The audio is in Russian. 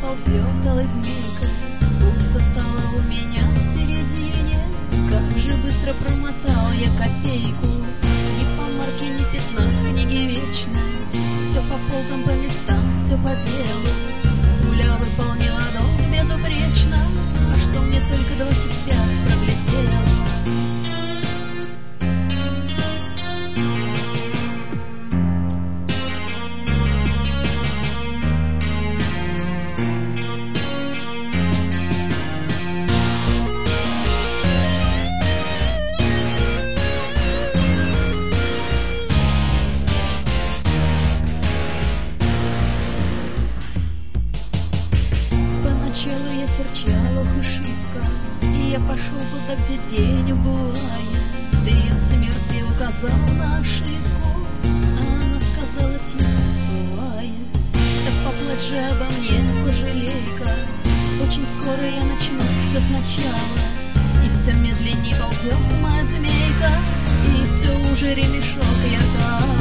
ползет алой змейкой. Пусто стало у меня в середине. Как же быстро промотал я копейку. Ни помарки, ни пятна в книге вечной. Все по полкам, по местам, все по делу. Пуля выполнила долг безупречно. А что мне только 25 пролетело. Поначалу я серчала, ох, ошибка, и я пошел туда, где день убывает. Ты от смерти указал на ошибку, а она сказала тихо, бывает. Так поплачь же обо мне, пожалей-ка. Очень скоро я начну все сначала. И все медленнее ползет моя змейка, и все уже ремешок я